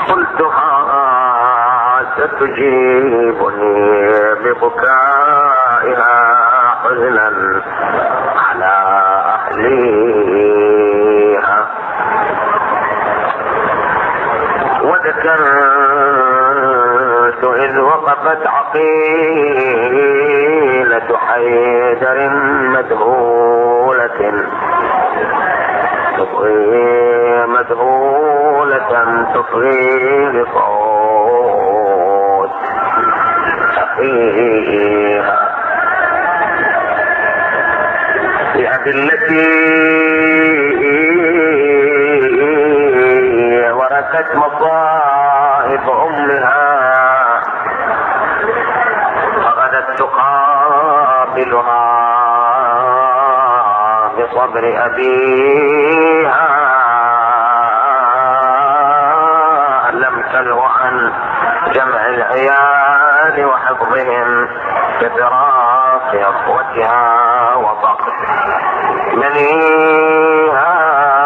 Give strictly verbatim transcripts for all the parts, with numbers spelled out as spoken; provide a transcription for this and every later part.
قلتها ستجيبني ببكائها حزنا على أهليها. وذكرت إذ وقفت عقيلة حيدر مذهولة مذهولة تصغي بصوت أخيها بأدلتي ورثت مصائب أمها فغدت تقابلها بصبر أبيها. لم تلو عن جمع العيال وحفظهم كفراق أخوتها وفقر منيها.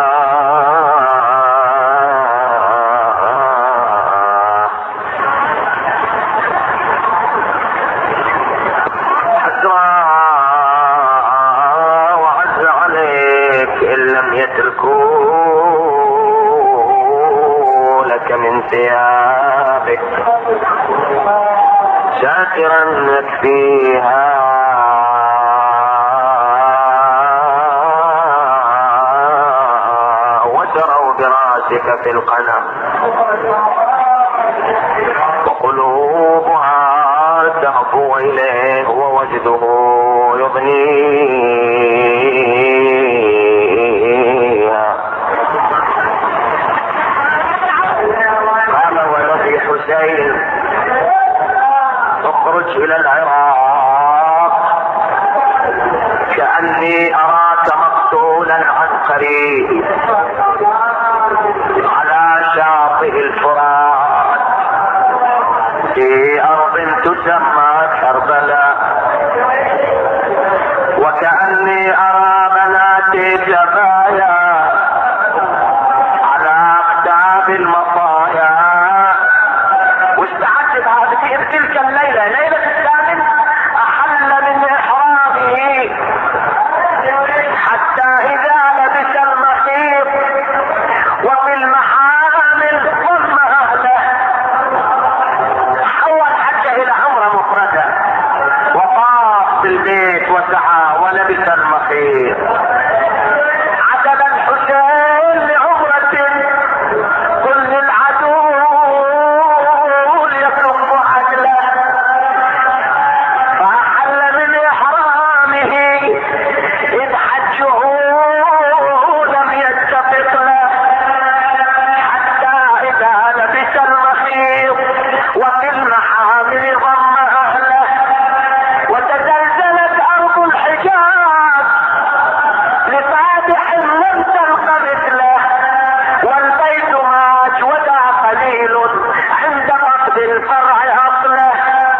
يتركوا لك من ثيابك شاكرا يكفيها وتروا براسك في القلم وقلوبها تهفو إليه ووجده يغنيها. قال ولدي حسين اخرج إلى العراق كأني أراك مقتولا عسكري على شاطئ الفرات في أرض تسمى كربلاء، وكأني أرى بناتي جبايا على أقدام المطايا. واستعدت هذه تلك الليلة ليلة الثامن أحل من إحرامه حتى إذا لبس المخيط وفي المحامل ضم أهله حول حتى إلى عمرة مفردة وطاف بالبيت وسعى ولبس المخيط. عدل الحسين لعمرة كل العدو يكف عدله فأحل من إحرامه إذ حجه لم يتفق له حتى إذا لبس المخيط وفي المحامل ضم أهله وتزلزلت أرض الحجاز لفاتح لم تلق مثله والبيت ماج ودا قليل عند فقد الفرع أصله.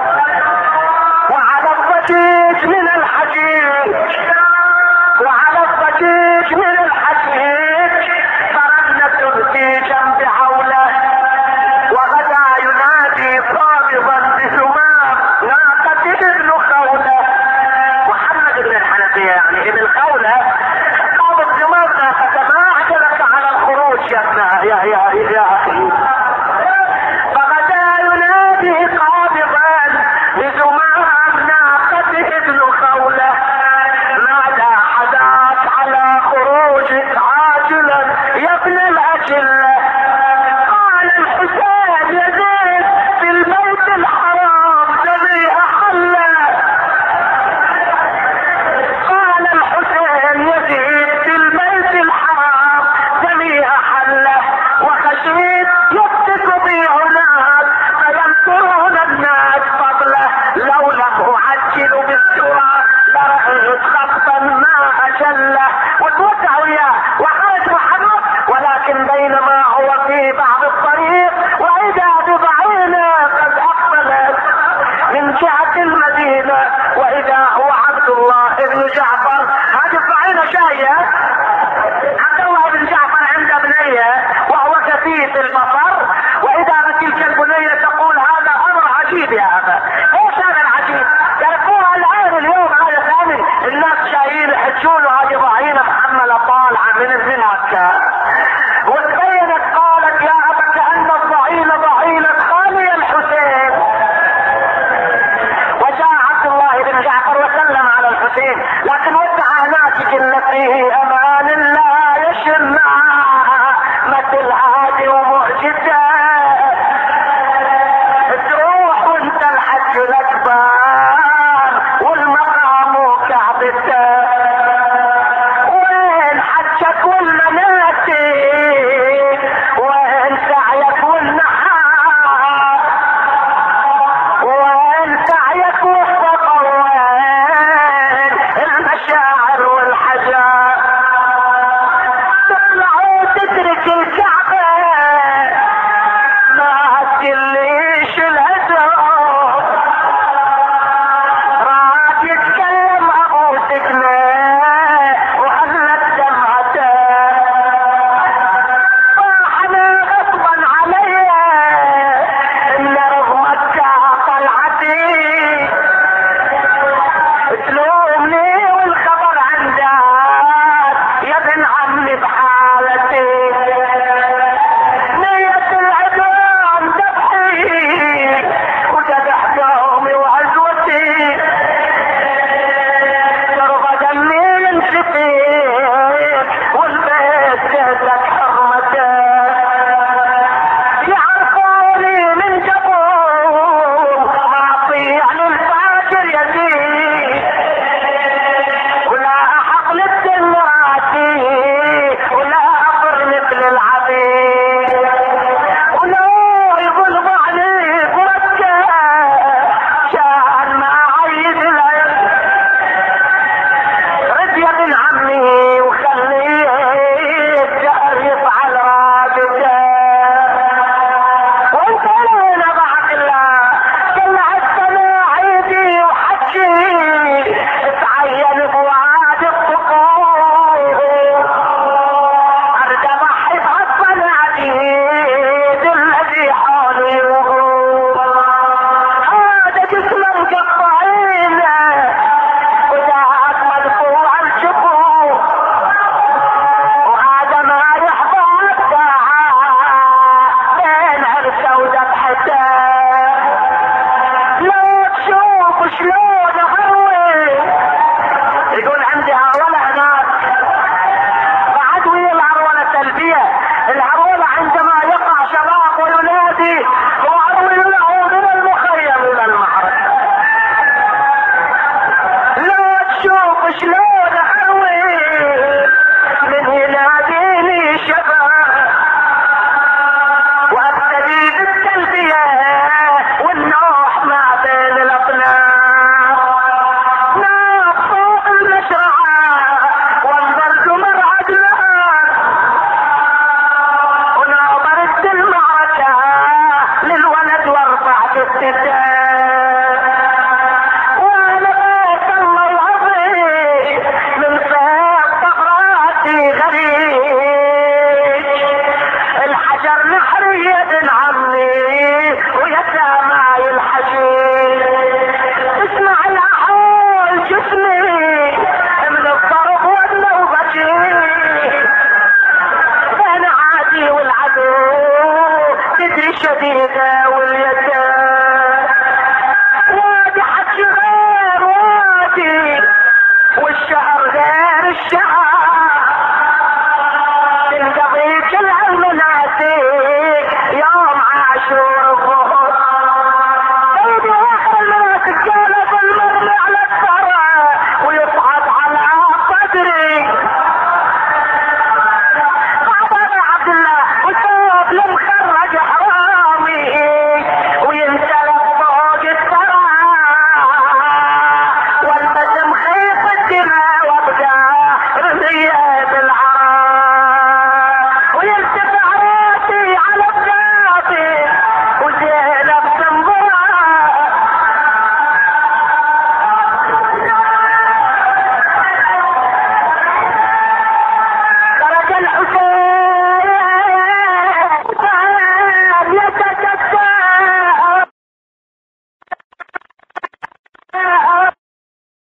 وعلى الضجيج من الحجيج وعلى الضجيج من الحجيج فرنة في جنب عوله وغدا ينادي صامدا بزمام ناقته ابن خوله. محمد بن الحنفية يعني ابن خوله قابض زمام ناقته ما عجلك على الخروج يا ابن يا يا يا اخي. فغدا ينادي قابضا بزمام ناقته ابن خوله ماذا حدث على خروجك عاجلا يا ابن الاجله. قال الحسين يزيد في البيت الحرام الذي احله. قال الحسين يزيد في البيت الحرام الذي احله وخشيت يفتك بي هناك فينكرون الناس فضله لو لم اعجل بالتراب لرأيت خطا ما اجله. وتوسع وياه وخرج محمد ولكن بينما هو في بعض الطريق واذا بضعينه قد اقبلت من جهة المدينة واذا هو عبد الله بن جعفر. هذه الضعينة جاية عبد الله بن جعفر عند ابنيه وهو كثيف البصر عجيب يا ابا. ايش هذا العجيب؟ تعرفوها العين اليوم على ثاني الناس جايين يحجون هذه ضعينه محمله طالعه من المنهج، وتبينت قالت يا ابا كأن الضعينه ضعينه خالي الحسين. وجاء عبد الله بن جعفر وسلم على الحسين، لكن ودع ناتج التي امان الله يشمعها مثل هادي ومعجزه تروح وانت الحج الاكبر والمقام كعبته. وين حجك والمناسك؟ وين سعيك والنحار؟ وين سعيك والصفا؟ وين المشاعر والحجار؟ تطلع وتترك الكعبة ما تقليش الهدف. راح يتكلم ابو سكنة وحلت دمعته. فرحنا غصبا علي ان رغمتك طلعتي تلومني والخبر عندك يا ابن عمي بحالتي. نية العدوان ذبحي وذبح قومي وعزوتي. ترضى دمي ينشفيك والبيت جهدك حرمته. يعرفوني من جبور ما اطيع للفاجر يزيد. ولا احق للدم راسي ولا اقر مثل العبيد. ولا يظلم عليك وكا كان ما عايز العين. رد يا ابن عمي وخليه الدهر يفعل رابطه. وانت لين بعد الله طلع السماء عيدي وحكي تعين بوعاد الطقوس. ارجع ضحي بعصا العديد الذي حولي وهو هذا جسم مقطعين وذاك مدفوع الجفوف. وهذا ما يحضر الساعة بين عرسه وذبحته. لو تشوف شلون اهروي يقول عندي هرولة هناك بعد ويا الهرولة سلبية. الهرولة عندما يقع شباب وينادي واروي له من المخيم الى المحرم. لا تشوف شلون اروي من يناديني شباب وابتدي بالتلبية والنوح ما بين الاطناب. ناف فوق المشرعة وانظر جمر عدنان وناظرت المعركة للولد وارفع بالستان. وانا بيت الله العظيم من فوق طغراتي غريب. الحجر نحري يا ابن عمي ويا سامعي الحجيج. اسمع الاحوال جسمي من الضرب والنوبة بين عادي والعدو تدري شديدة واليد